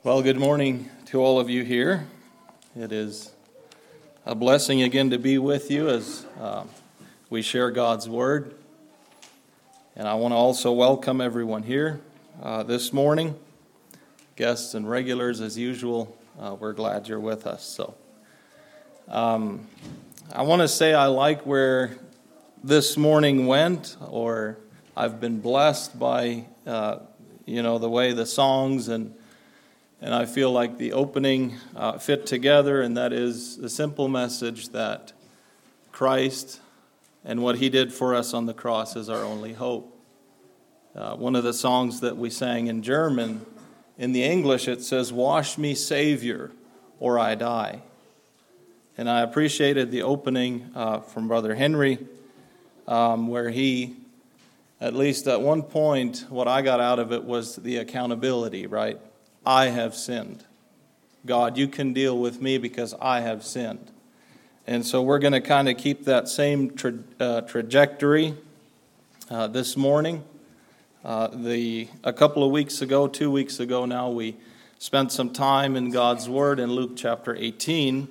Well, good morning to all of you here. It is a blessing again to be with you as we share God's Word. And I want to also welcome everyone here this morning. Guests and regulars, as usual, we're glad you're with us. So, I want to say I like where this morning went, or I've been blessed by, the way the songs and I feel like the opening fit together, and that is the simple message that Christ and what He did for us on the cross is our only hope. One of the songs that we sang in German, in the English it says, "Wash me, Savior, or I die." And I appreciated the opening from Brother Henry, where he, at least at one point, what I got out of it was the accountability, right? I have sinned. God, you can deal with me because I have sinned. And so we're going to kind of keep that same trajectory this morning. A couple of weeks ago, 2 weeks ago now, we spent some time in God's Word in Luke chapter 18.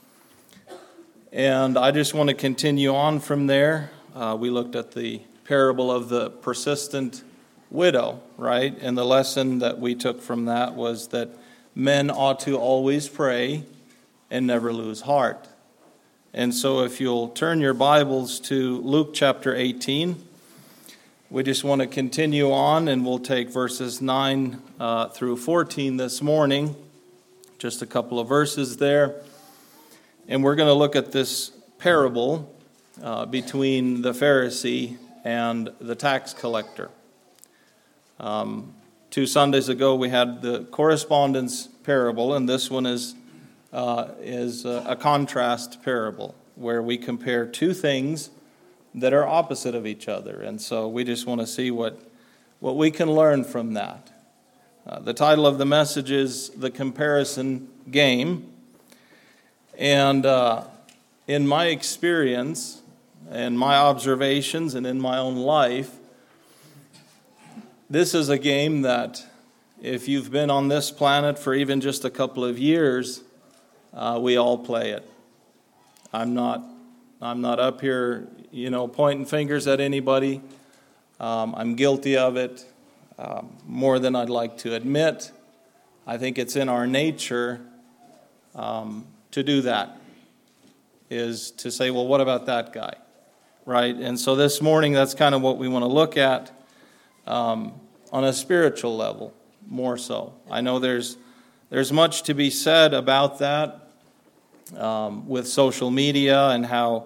And I just want to continue on from there. We looked at the parable of the persistent widow, right? And the lesson that we took from that was that men ought to always pray and never lose heart. And so if you'll turn your Bibles to Luke chapter 18, we just want to continue on, and we'll take verses 9 through 14 this morning, just a couple of verses there. And we're going to look at this parable between the Pharisee and the tax collector. 2 Sundays ago, we had the correspondence parable, and this one is a contrast parable where we compare two things that are opposite of each other. And so we just want to see what we can learn from that. The title of the message is The Comparison Game. And in my experience and my observations and in my own life, this is a game that if you've been on this planet for even just a couple of years, we all play it. I'm not up here, pointing fingers at anybody. I'm guilty of it more than I'd like to admit. I think it's in our nature to do that, is to say, well, what about that guy, right? And so this morning, that's kind of what we want to look at. On a spiritual level, more so. I know there's much to be said about that with social media and how,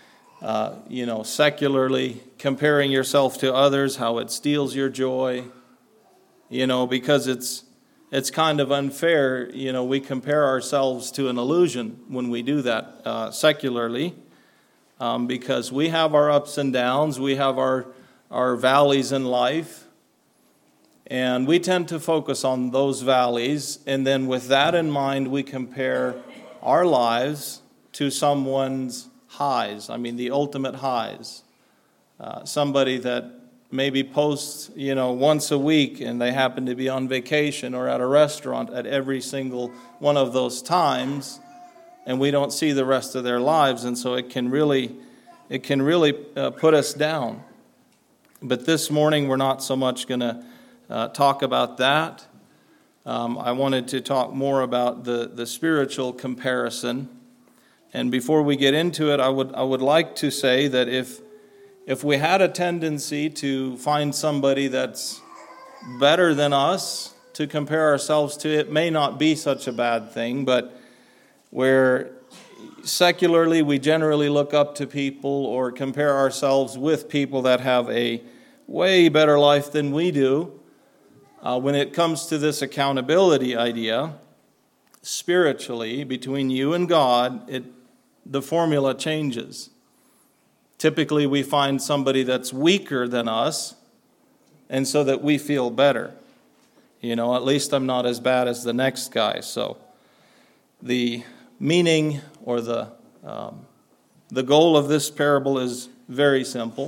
secularly comparing yourself to others, how it steals your joy, because it's kind of unfair. We compare ourselves to an illusion when we do that secularly, because we have our ups and downs, we have our valleys in life. And we tend to focus on those valleys, and then with that in mind, we compare our lives to someone's highs. I mean, the ultimate highs. Somebody that maybe posts, once a week, and they happen to be on vacation or at a restaurant at every single one of those times, and we don't see the rest of their lives, and so it can really put us down. But this morning, we're not so much going to talk about that. I wanted to talk more about the spiritual comparison. And before we get into it, I would like to say that if we had a tendency to find somebody that's better than us to compare ourselves to, it may not be such a bad thing, but where secularly we generally look up to people or compare ourselves with people that have a way better life than we do. When it comes to this accountability idea, spiritually, between you and God, the formula changes. Typically, we find somebody that's weaker than us, and so that we feel better. At least I'm not as bad as the next guy. So the meaning or the goal of this parable is very simple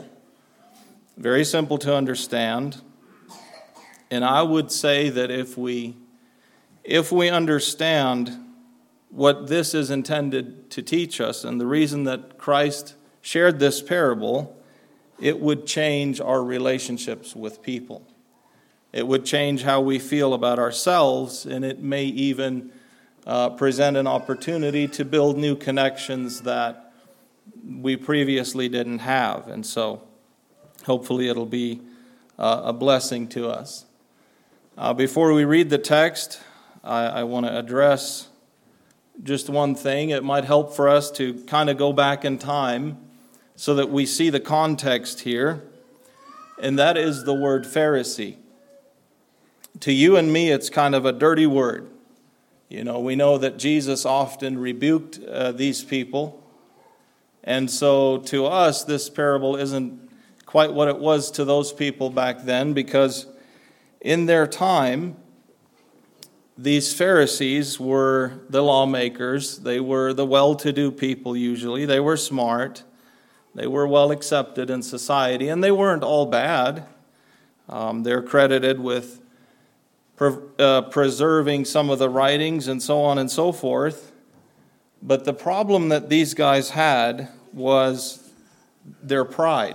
to understand. And I would say that if we if we understand what this is intended to teach us and the reason that Christ shared this parable, it would change our relationships with people. It would change how we feel about ourselves, and it may even present an opportunity to build new connections that we previously didn't have. And so hopefully it'll be a blessing to us. Before we read the text, I want to address just one thing. It might help for us to kind of go back in time so that we see the context here, and that is the word Pharisee. To you and me, it's kind of a dirty word. You know, we know that Jesus often rebuked these people, and so to us, this parable isn't quite what it was to those people back then, because in their time, these Pharisees were the lawmakers. They were the well-to-do people usually. They were smart. They were well accepted in society, and they weren't all bad. They're credited with preserving some of the writings and so on and so forth. But the problem that these guys had was their pride.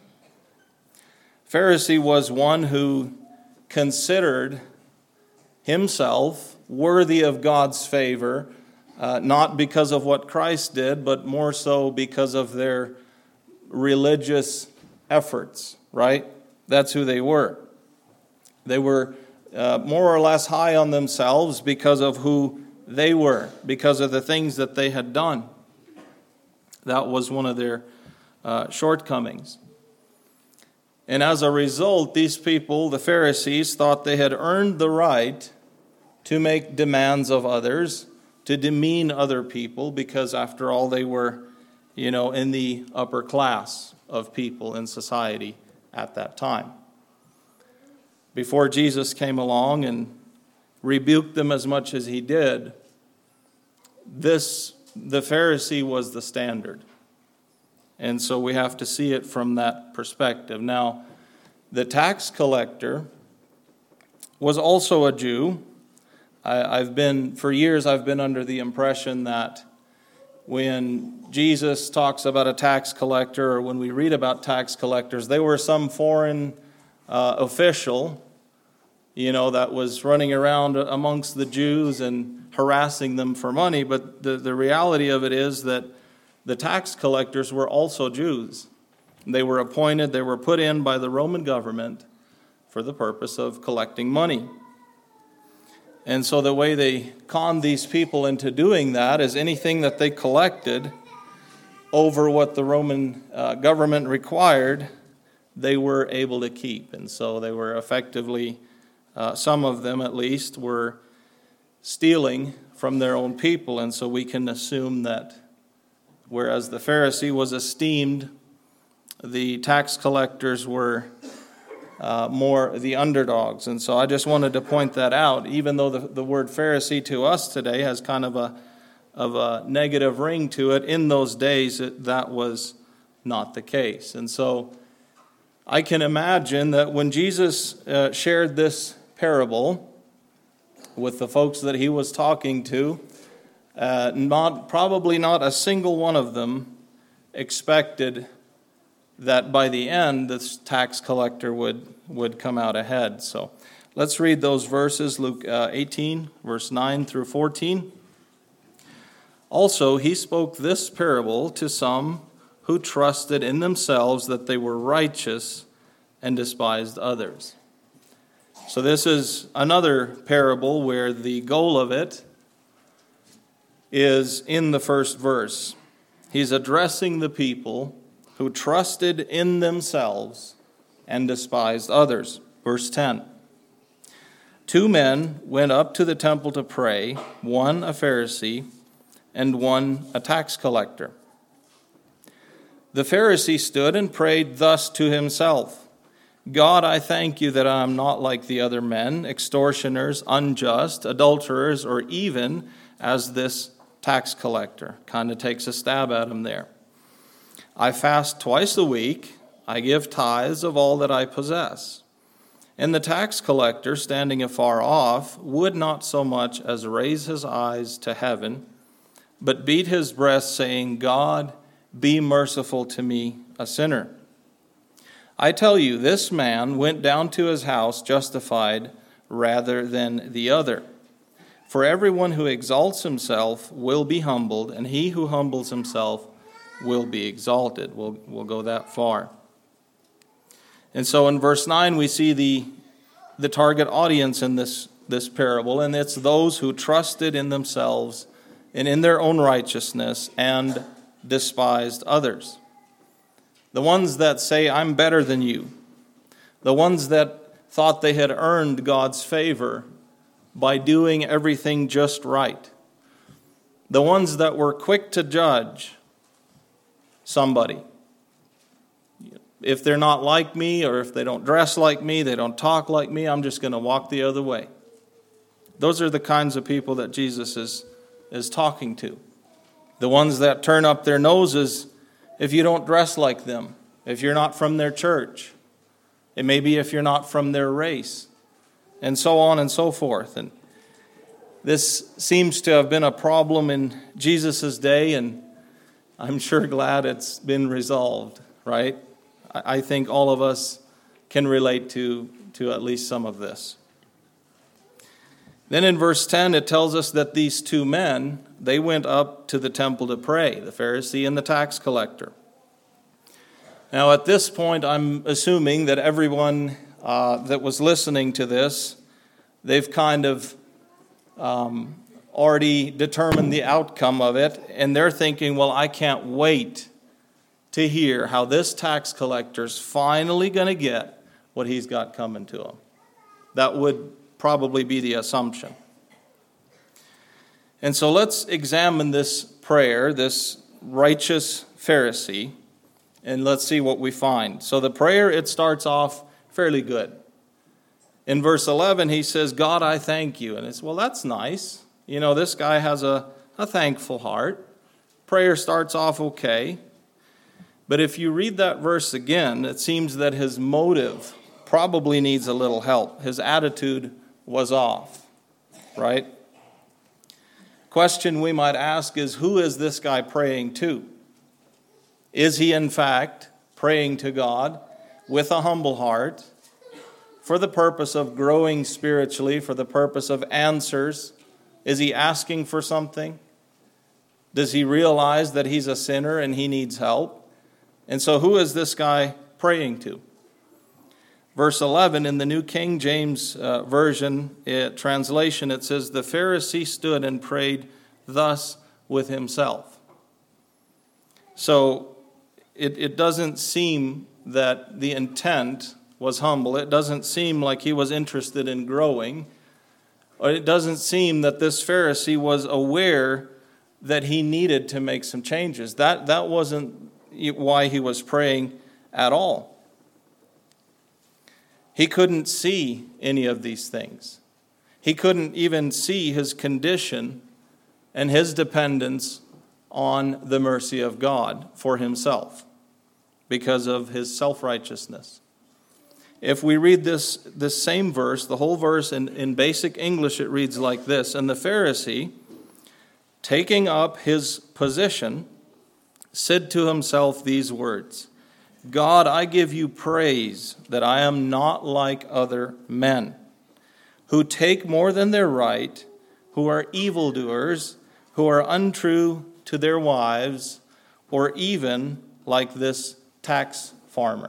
Pharisee was one who considered himself worthy of God's favor, not because of what Christ did, but more so because of their religious efforts, right? That's who they were. They were more or less high on themselves because of who they were, because of the things that they had done. That was one of their shortcomings. And as a result, these people, the Pharisees, thought they had earned the right to make demands of others, to demean other people, because after all, they were, in the upper class of people in society at that time. Before Jesus came along and rebuked them as much as he did, the Pharisee was the standard. And so we have to see it from that perspective. Now, the tax collector was also a Jew. For years I've been under the impression that when Jesus talks about a tax collector, or when we read about tax collectors, they were some foreign official, that was running around amongst the Jews and harassing them for money. But the reality of it is that the tax collectors were also Jews. They were appointed, they were put in by the Roman government for the purpose of collecting money. And so the way they conned these people into doing that is anything that they collected over what the Roman government required, they were able to keep. And so they were effectively, some of them at least, were stealing from their own people. And so we can assume that whereas the Pharisee was esteemed, the tax collectors were more the underdogs. And so I just wanted to point that out, even though the word Pharisee to us today has kind of a negative ring to it. In those days, that was not the case. And so I can imagine that when Jesus shared this parable with the folks that he was talking to, probably not a single one of them expected that by the end this tax collector would come out ahead. So let's read those verses, Luke 18, verse 9 through 14. Also, he spoke this parable to some who trusted in themselves that they were righteous and despised others. So this is another parable where the goal of it is in the first verse. He's addressing the people who trusted in themselves and despised others. Verse 10. 2 men went up to the temple to pray, one a Pharisee and one a tax collector. The Pharisee stood and prayed thus to himself, God, I thank you that I am not like the other men, extortioners, unjust, adulterers, or even as this tax collector. Kind of takes a stab at him there. I fast twice a week. I give tithes of all that I possess. And the tax collector, standing afar off, would not so much as raise his eyes to heaven, but beat his breast, saying, God, be merciful to me, a sinner. I tell you, this man went down to his house justified rather than the other. For everyone who exalts himself will be humbled, and he who humbles himself will be exalted. We'll go that far. And so in verse 9, we see the target audience in this parable, and it's those who trusted in themselves and in their own righteousness and despised others. The ones that say, I'm better than you. The ones that thought they had earned God's favor by doing everything just right. The ones that were quick to judge somebody. If they're not like me, or if they don't dress like me, they don't talk like me, I'm just going to walk the other way. Those are the kinds of people that Jesus is talking to. The ones that turn up their noses if you don't dress like them, if you're not from their church, it may be if you're not from their race, and so on and so forth. And this seems to have been a problem in Jesus' day, and I'm sure glad it's been resolved, right? I think all of us can relate to at least some of this. Then in verse 10, it tells us that these two men, they went up to the temple to pray, the Pharisee and the tax collector. Now at this point, I'm assuming that everyone that was listening to this, they've kind of already determined the outcome of it, and they're thinking, well, I can't wait to hear how this tax collector's finally going to get what he's got coming to him. That would probably be the assumption. And so let's examine this prayer, this righteous Pharisee, and let's see what we find. So the prayer, it starts off fairly good. In verse 11, he says, God, I thank you. And it's, well, that's nice. You know, this guy has a thankful heart. Prayer starts off okay. But if you read that verse again, it seems that his motive probably needs a little help. His attitude was off, right? Question we might ask is, who is this guy praying to? Is he in fact praying to God with a humble heart for the purpose of growing spiritually, for the purpose of answers? Is he asking for something? Does he realize that he's a sinner and he needs help? And so who is this guy praying to? Verse 11, in the New King James Version translation, it says, the Pharisee stood and prayed thus with himself. So it doesn't seem that the intent was humble. It doesn't seem like he was interested in growing. Or it doesn't seem that this Pharisee was aware that he needed to make some changes. That wasn't why he was praying at all. He couldn't see any of these things. He couldn't even see his condition and his dependence on the mercy of God for himself because of his self-righteousness. If we read this same verse, the whole verse in basic English, it reads like this, and the Pharisee, taking up his position, said to himself these words, God, I give you praise that I am not like other men, who take more than their right, who are evildoers, who are untrue to their wives, or even like this tax farmer.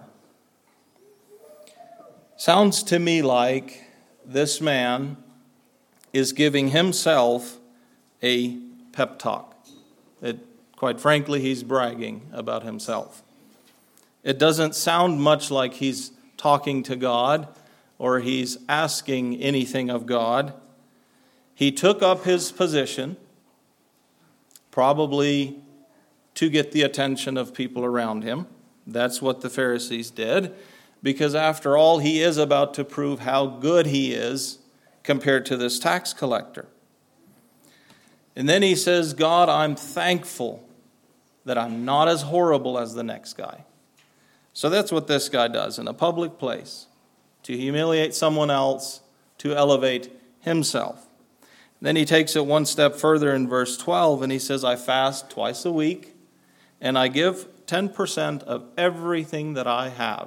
Sounds to me like this man is giving himself a pep talk. Quite frankly, he's bragging about himself. It doesn't sound much like he's talking to God or he's asking anything of God. He took up his position, probably to get the attention of people around him. That's what the Pharisees did, because after all, he is about to prove how good he is compared to this tax collector. And then he says, God, I'm thankful that I'm not as horrible as the next guy. So that's what this guy does in a public place. to humiliate someone else, to elevate himself. Then he takes it one step further in verse 12, and he says, I fast twice a week, and I give 10% of everything that I have.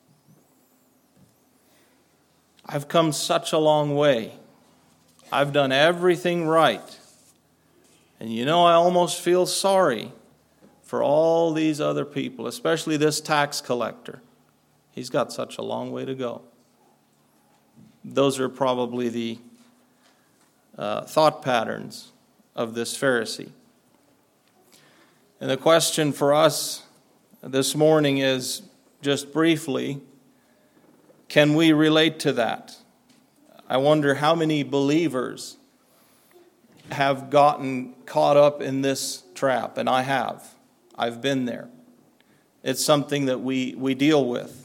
I've come such a long way. I've done everything right. And I almost feel sorry for all these other people, especially this tax collector. He's got such a long way to go. Those are probably the thought patterns of this Pharisee. And the question for us this morning is, just briefly, can we relate to that? I wonder how many believers have gotten caught up in this trap, and I have. I've been there. It's something that we deal with.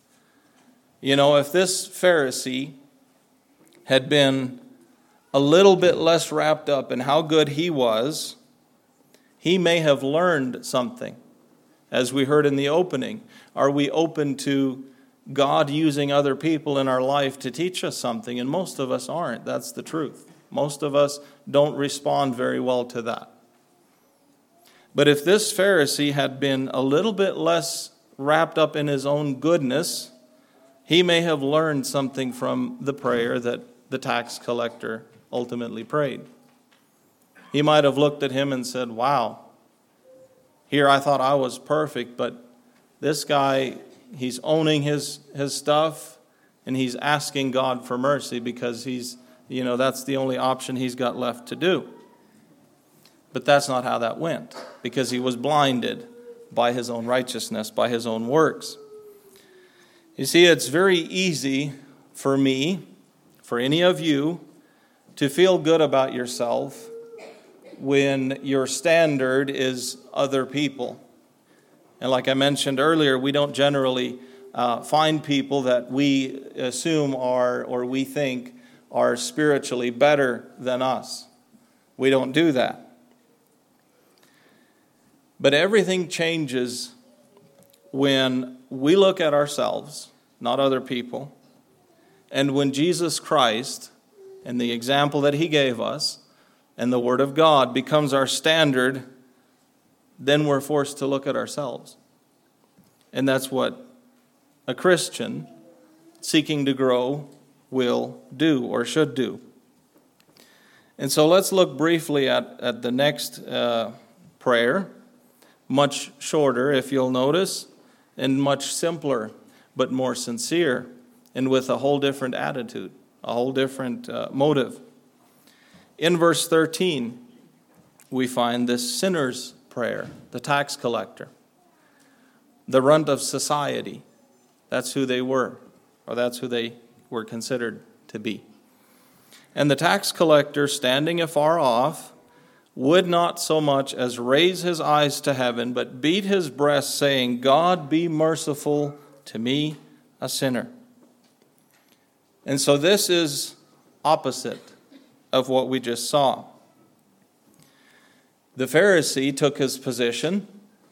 If this Pharisee had been a little bit less wrapped up in how good he was, he may have learned something. As we heard in the opening, are we open to God using other people in our life to teach us something? And most of us aren't. That's the truth. Most of us don't respond very well to that. But if this Pharisee had been a little bit less wrapped up in his own goodness, he may have learned something from the prayer that the tax collector ultimately prayed. He might have looked at him and said, wow, here I thought I was perfect, but this guy, he's owning his stuff, and he's asking God for mercy because that's the only option he's got left to do. But that's not how that went, because he was blinded by his own righteousness, by his own works. You see, it's very easy for me, for any of you, to feel good about yourself when your standard is other people. And like I mentioned earlier, we don't generally find people that we assume are, or we think are spiritually better than us. We don't do that. But everything changes when we look at ourselves, not other people, and when Jesus Christ and the example that he gave us and the Word of God becomes our standard, then we're forced to look at ourselves. And that's what a Christian seeking to grow will do or should do. And so let's look briefly at the next prayer, much shorter, if you'll notice, and much simpler, but more sincere, and with a whole different attitude, a whole different motive. In verse 13, we find this sinner's prayer, the tax collector, the runt of society. That's who they were, or that's who they were considered to be. And the tax collector, standing afar off, would not so much as raise his eyes to heaven, but beat his breast, saying, God, be merciful to me, a sinner. And so this is opposite of what we just saw. The Pharisee took his position,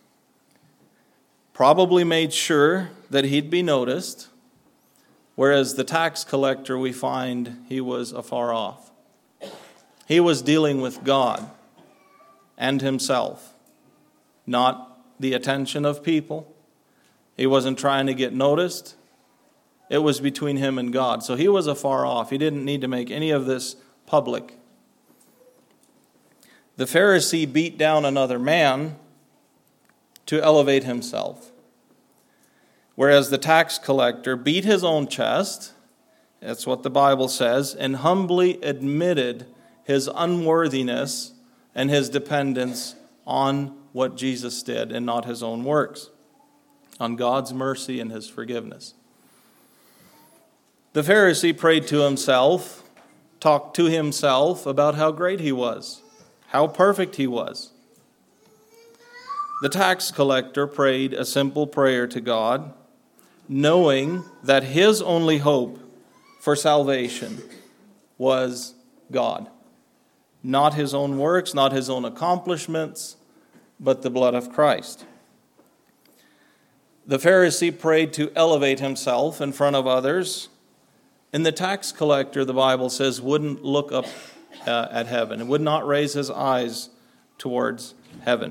probably made sure that he'd be noticed, whereas the tax collector, we find he was afar off. He was dealing with God and himself, not the attention of people. He wasn't trying to get noticed. It was between him and God. So he was afar off. He didn't need to make any of this public. The Pharisee beat down another man to elevate himself, whereas the tax collector beat his own chest, that's what the Bible says, and humbly admitted his unworthiness and his dependence on what Jesus did and not his own works, on God's mercy and his forgiveness. The Pharisee prayed to himself, talked to himself about how great he was, how perfect he was. The tax collector prayed a simple prayer to God, knowing that his only hope for salvation was God. Not his own works, not his own accomplishments, but the blood of Christ. The Pharisee prayed to elevate himself in front of others, And the tax collector, the Bible says, wouldn't look up at heaven and would not raise his eyes towards heaven.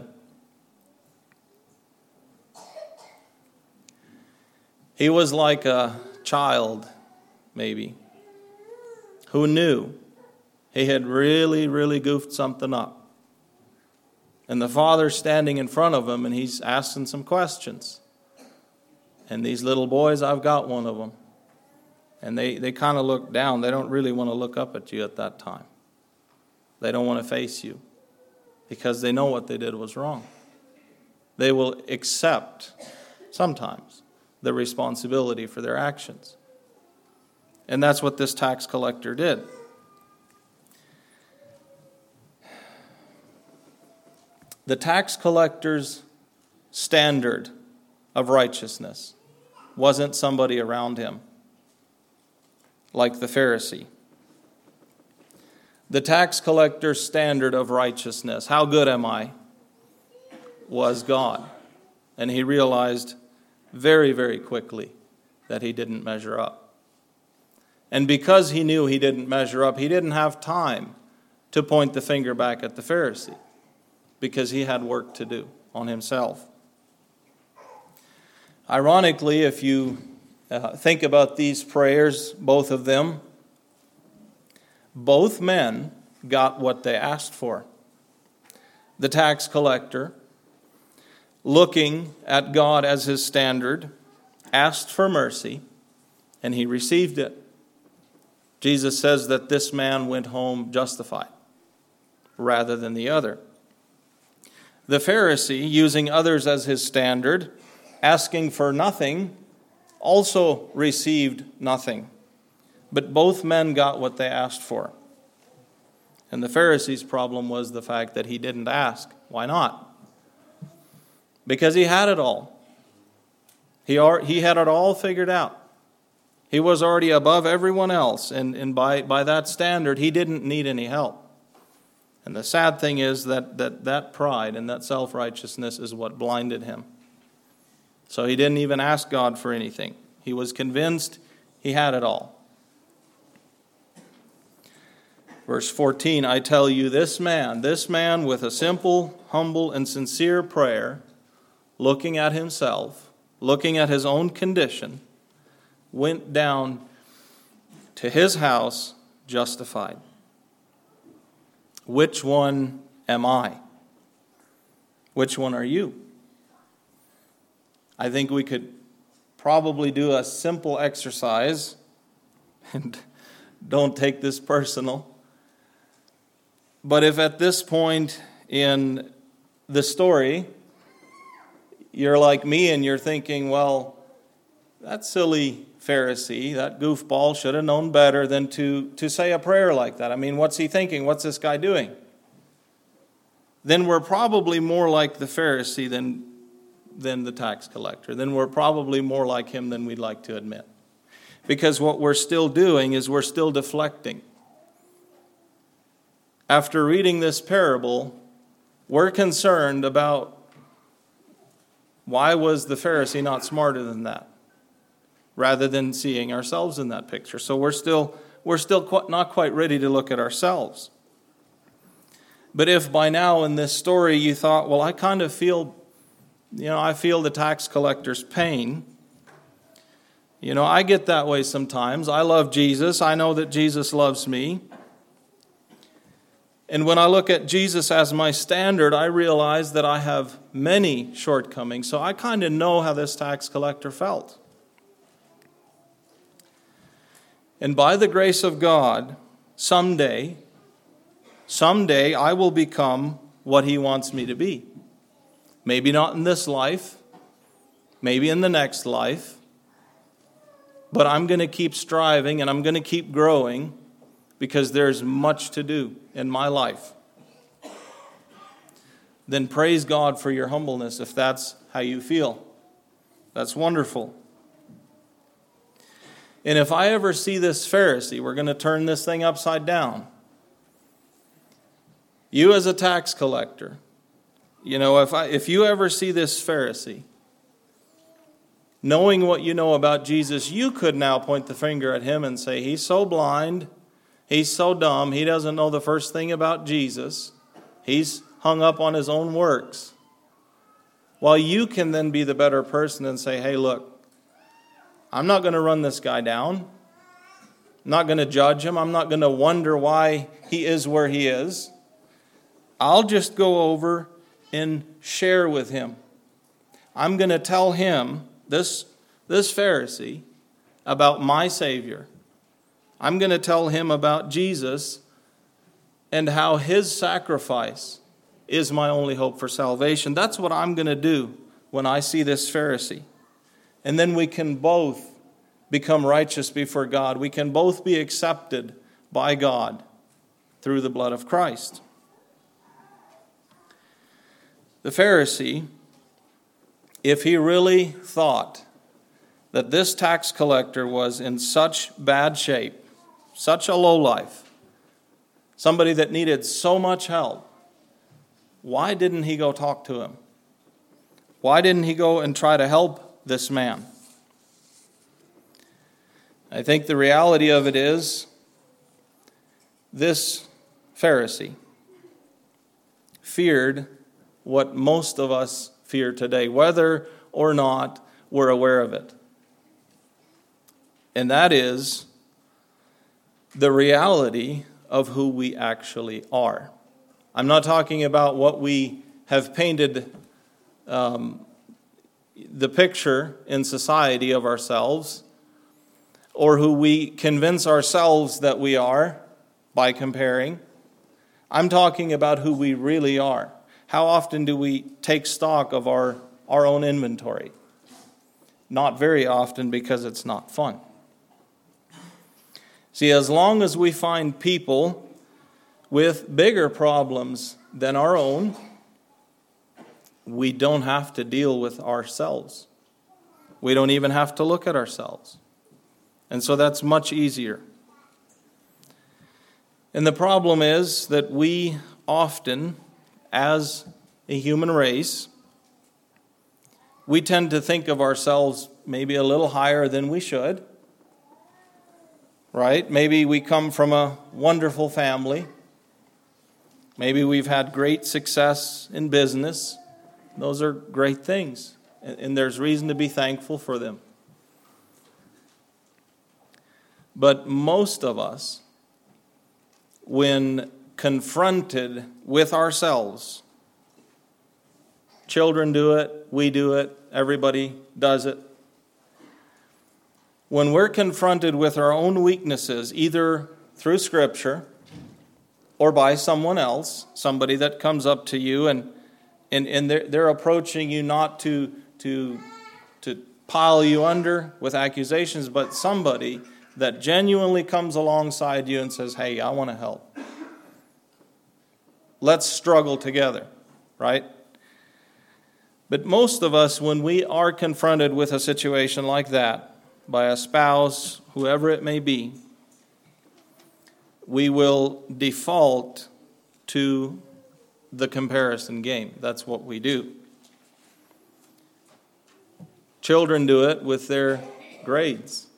He was like a child, maybe, who knew he had really, really goofed something up. And the father's standing in front of him, and he's asking some questions. And these little boys, I've got one of them. And they kind of look down. They don't really want to look up at you at that time. They don't want to face you because they know what they did was wrong. They will accept, sometimes, the responsibility for their actions. And that's what this tax collector did. The tax collector's standard of righteousness wasn't somebody around him, like the Pharisee. The tax collector's standard of righteousness, how good am I, was God. And he realized very, very quickly that he didn't measure up. And because he knew he didn't measure up, he didn't have time to point the finger back at the Pharisee because he had work to do on himself. Ironically, if you think about these prayers, both of them, both men got what they asked for. The tax collector, looking at God as his standard, asked for mercy, and he received it. Jesus says that this man went home justified rather than the other. The Pharisee, using others as his standard, asking for nothing, also received nothing. But both men got what they asked for. And the Pharisee's problem was the fact that he didn't ask. Why not? Because he had it all. He had it all figured out. He was already above everyone else, and by that standard, he didn't need any help. And the sad thing is that pride and that self-righteousness is what blinded him. So he didn't even ask God for anything. He was convinced he had it all. Verse 14, I tell you, this man with a simple, humble, and sincere prayer, looking at himself, looking at his own condition, went down to his house justified. Which one am I? Which one are you? I think we could probably do a simple exercise, and don't take this personal. But if at this point in the story, you're like me and you're thinking, well, that silly Pharisee, that goofball should have known better than to say a prayer like that. I mean, what's he thinking? What's this guy doing? Then we're probably more like the Pharisee than the tax collector. Then we're probably more like him than we'd like to admit. Because what we're still doing is we're still deflecting. After reading this parable, we're concerned about why was the Pharisee not smarter than that, rather than seeing ourselves in that picture. So we're still not quite ready to look at ourselves. But if by now in this story you thought, well, I kind of feel, I feel the tax collector's pain. I get that way sometimes. I love Jesus. I know that Jesus loves me. And when I look at Jesus as my standard, I realize that I have many shortcomings. So I kind of know how this tax collector felt. And by the grace of God, someday I will become what He wants me to be. Maybe not in this life, maybe in the next life, but I'm going to keep striving and I'm going to keep growing because there's much to do in my life. Then praise God for your humbleness if that's how you feel. That's wonderful. And if I ever see this Pharisee, we're going to turn this thing upside down. You as a tax collector, if you ever see this Pharisee, knowing what you know about Jesus, you could now point the finger at him and say, he's so blind, he's so dumb, he doesn't know the first thing about Jesus, he's hung up on his own works. While you can then be the better person and say, hey, look, I'm not going to run this guy down. I'm not going to judge him. I'm not going to wonder why he is where he is. I'll just go over and share with him. I'm going to tell him, this Pharisee, about my Savior. I'm going to tell him about Jesus and how his sacrifice is my only hope for salvation. That's what I'm going to do when I see this Pharisee. And then we can both become righteous before God. We can both be accepted by God through the blood of Christ. The Pharisee, if he really thought that this tax collector was in such bad shape, such a lowlife, somebody that needed so much help, why didn't he go talk to him? Why didn't he go and try to help this man? I think the reality of it is this Pharisee feared what most of us fear today, whether or not we're aware of it. And that is the reality of who we actually are. I'm not talking about what we have painted the picture in society of ourselves, or who we convince ourselves that we are by comparing. I'm talking about who we really are. How often do we take stock of our own inventory? Not very often, because it's not fun. See, as long as we find people with bigger problems than our own, we don't have to deal with ourselves. We don't even have to look at ourselves. And so that's much easier. And the problem is that we often, as a human race, we tend to think of ourselves maybe a little higher than we should. Right? Maybe we come from a wonderful family. Maybe we've had great success in business. Those are great things, and there's reason to be thankful for them. But most of us, when confronted with ourselves, children do it, we do it, everybody does it. When we're confronted with our own weaknesses, either through Scripture or by someone else, somebody that comes up to you and they're approaching you not to pile you under with accusations, but somebody that genuinely comes alongside you and says, hey, I want to help. Let's struggle together, right? But most of us, when we are confronted with a situation like that, by a spouse, whoever it may be, we will default to the comparison game. That's what we do. Children do it with their grades.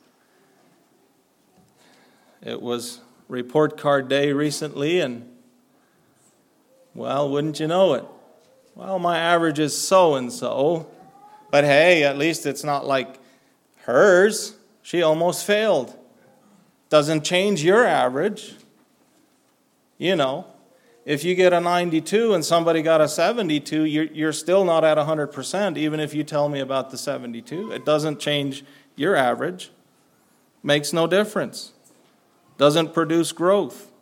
It was report card day recently, and, well, wouldn't you know it? Well, my average is so-and-so, but hey, at least it's not like hers. She almost failed. Doesn't change your average. You know, if you get a 92 and somebody got a 72, you're still not at 100%, even if you tell me about the 72. It doesn't change your average. Makes no difference. Doesn't produce growth.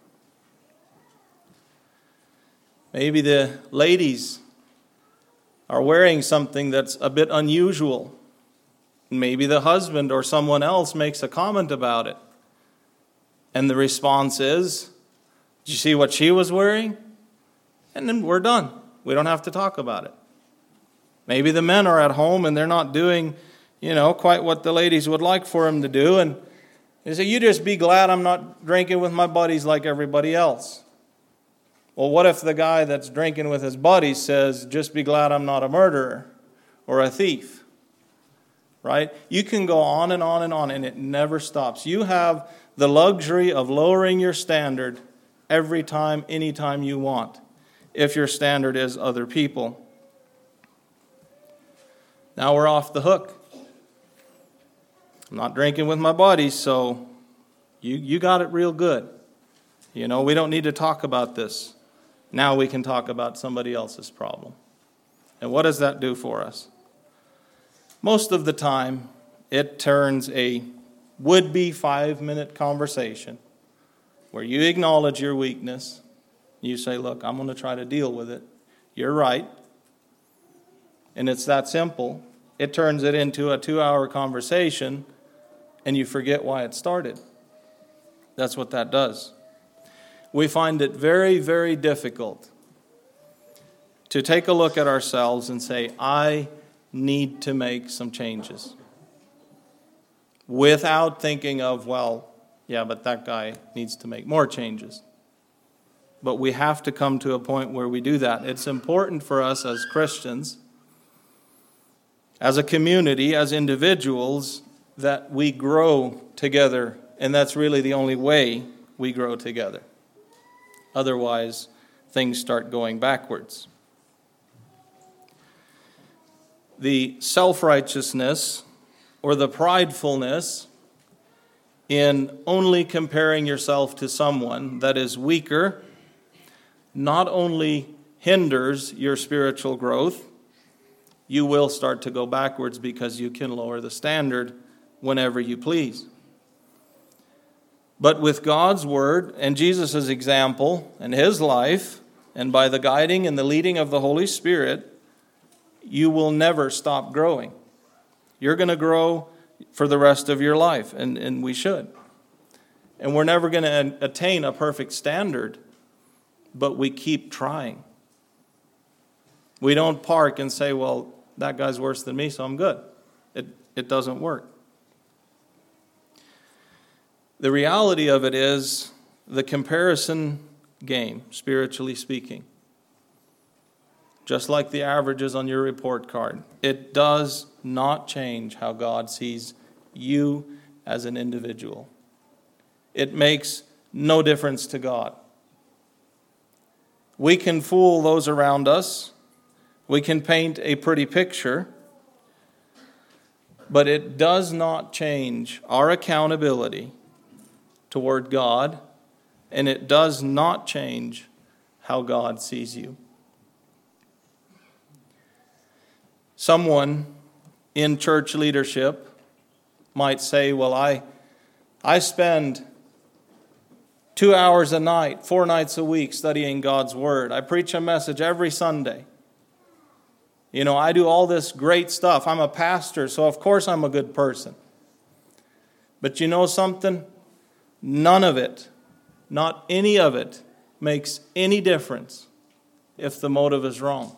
Maybe the ladies are wearing something that's a bit unusual. Maybe the husband or someone else makes a comment about it. And the response is, did you see what she was wearing? And then we're done. We don't have to talk about it. Maybe the men are at home and they're not doing, quite what the ladies would like for them to do. And they say, you just be glad I'm not drinking with my buddies like everybody else. Well, what if the guy that's drinking with his buddies says, just be glad I'm not a murderer or a thief? right? You can go on and on and on, and it never stops. You have the luxury of lowering your standard every time, anytime you want, if your standard is other people. Now we're off the hook. I'm not drinking with my buddies, so you got it real good. We don't need to talk about this. Now we can talk about somebody else's problem. And what does that do for us? Most of the time, it turns a would-be 5-minute conversation where you acknowledge your weakness. You say, look, I'm going to try to deal with it. You're right. And it's that simple. It turns it into a 2-hour conversation, and you forget why it started. That's what that does. We find it very, very difficult to take a look at ourselves and say, I need to make some changes, without thinking of, well, yeah, but that guy needs to make more changes. But we have to come to a point where we do that. It's important for us as Christians, as a community, as individuals, that we grow together. And that's really the only way we grow together. Otherwise, things start going backwards. The self-righteousness or the pridefulness in only comparing yourself to someone that is weaker not only hinders your spiritual growth, you will start to go backwards because you can lower the standard whenever you please. But with God's word and Jesus' example and his life, and by the guiding and the leading of the Holy Spirit, you will never stop growing. You're going to grow for the rest of your life, and we should. And we're never going to attain a perfect standard, but we keep trying. We don't park and say, well, that guy's worse than me, so I'm good. It doesn't work. The reality of it is the comparison game, spiritually speaking. Just like the averages on your report card, it does not change how God sees you as an individual. It makes no difference to God. We can fool those around us. We can paint a pretty picture. But it does not change our accountability toward God, and it does not change how God sees you. Someone in church leadership might say, well, I spend 2 hours a night, 4 nights a week studying God's Word. I preach a message every Sunday. I do all this great stuff. I'm a pastor, so of course I'm a good person. But you know something? None of it, not any of it, makes any difference if the motive is wrong.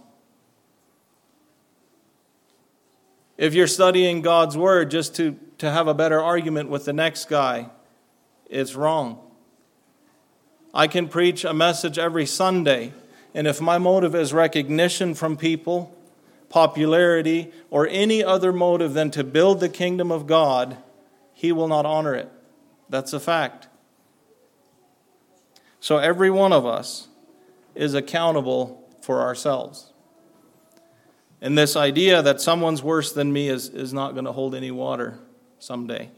If you're studying God's Word just to have a better argument with the next guy, it's wrong. I can preach a message every Sunday, and if my motive is recognition from people, popularity, or any other motive than to build the kingdom of God, He will not honor it. That's a fact. So every one of us is accountable for ourselves. And this idea that someone's worse than me is not going to hold any water someday.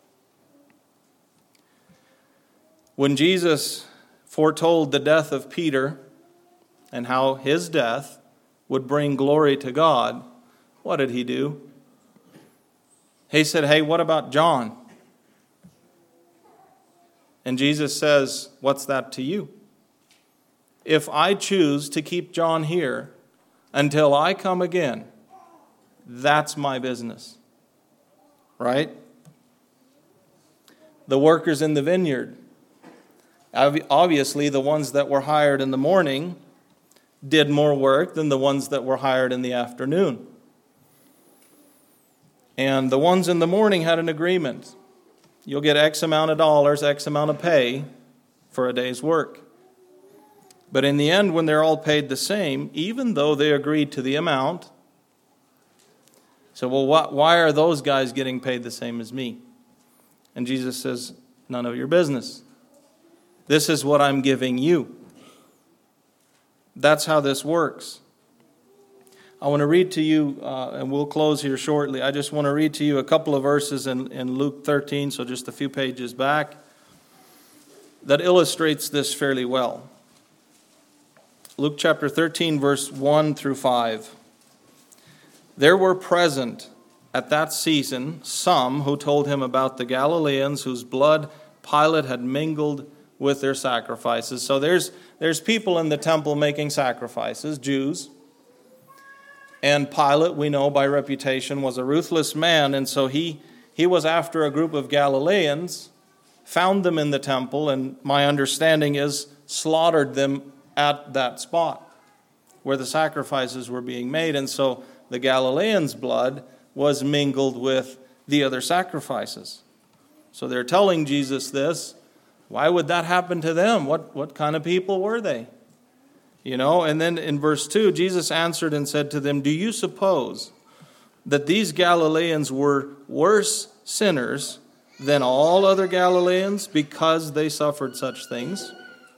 When Jesus foretold the death of Peter and how his death would bring glory to God, what did he do? He said, hey, what about John? And Jesus says, what's that to you? If I choose to keep John here until I come again, that's my business. Right? The workers in the vineyard, obviously the ones that were hired in the morning did more work than the ones that were hired in the afternoon. And the ones in the morning had an agreement. You'll get X amount of dollars, X amount of pay for a day's work. But in the end, when they're all paid the same, even though they agreed to the amount, So, well, why are those guys getting paid the same as me? And Jesus says, none of your business. This is what I'm giving you. That's how this works. I want to read to you, and we'll close here shortly. I just want to read to you a couple of verses in Luke 13, so just a few pages back, that illustrates this fairly well. Luke chapter 13, verse 1 through 5. There were present at that season some who told him about the Galileans whose blood Pilate had mingled with their sacrifices. So there's people in the temple making sacrifices, Jews. And Pilate, we know by reputation, was a ruthless man, and so he was after a group of Galileans, found them in the temple, and my understanding is slaughtered them at that spot where the sacrifices were being made. And so the Galileans' blood was mingled with the other sacrifices. So they're telling Jesus this. Why would that happen to them? What kind of people were they? And then in verse 2, Jesus answered and said to them, do you suppose that these Galileans were worse sinners than all other Galileans because they suffered such things?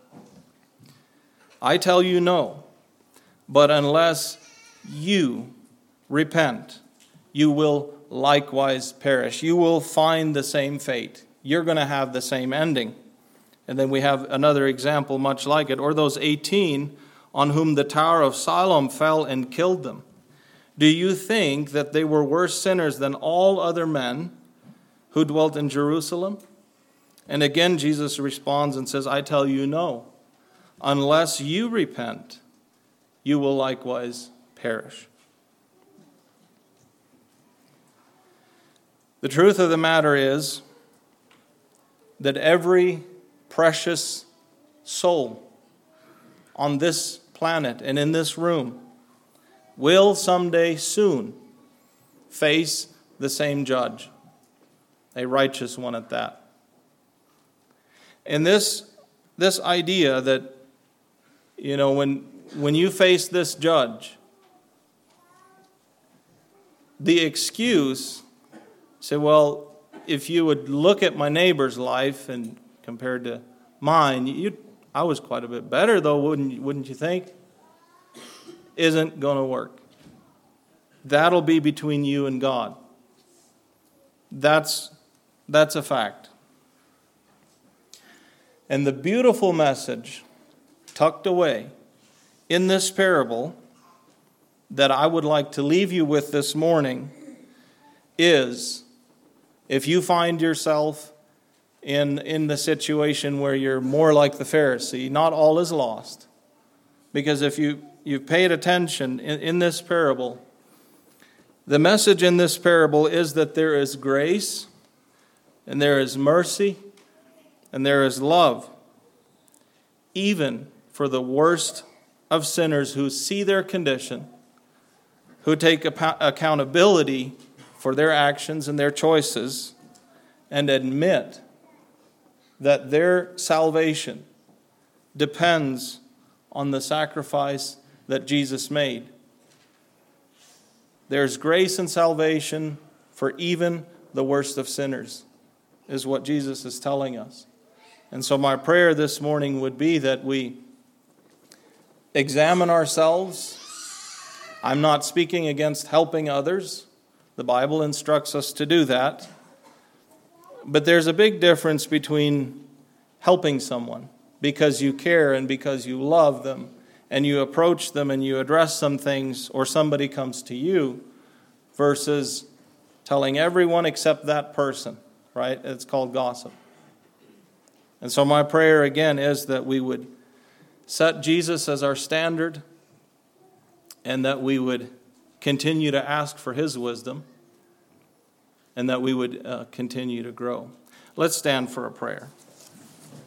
I tell you no, but unless you repent, you will likewise perish. You will find the same fate. You're going to have the same ending. And then we have another example much like it. Or those 18 on whom the Tower of Siloam fell and killed them. Do you think that they were worse sinners than all other men who dwelt in Jerusalem? And again, Jesus responds and says, I tell you no. Unless you repent, you will likewise perish. The truth of the matter is that every precious soul on this planet and in this room will someday soon face the same judge, a righteous one at that. And this idea that, when you face this judge, the excuse, say, well, if you would look at my neighbor's life and compared to mine, I was quite a bit better, though, wouldn't you think? Isn't going to work. That'll be between you and God. That's a fact. And the beautiful message tucked away in this parable that I would like to leave you with this morning is, if you find yourself in the situation where you're more like the Pharisee, not all is lost. Because if you've paid attention in this parable, the message in this parable is that there is grace, and there is mercy, and there is love, even for the worst of sinners who see their condition, who take accountability for their actions and their choices, and admit that their salvation depends on the sacrifice that Jesus made. There's grace and salvation for even the worst of sinners, is what Jesus is telling us. And so my prayer this morning would be that we examine ourselves. I'm not speaking against helping others. The Bible instructs us to do that. But there's a big difference between helping someone because you care and because you love them, and you approach them and you address some things, or somebody comes to you, versus telling everyone except that person, right? It's called gossip. And so my prayer again is that we would set Jesus as our standard, and that we would continue to ask for his wisdom, and that we would continue to grow. Let's stand for a prayer.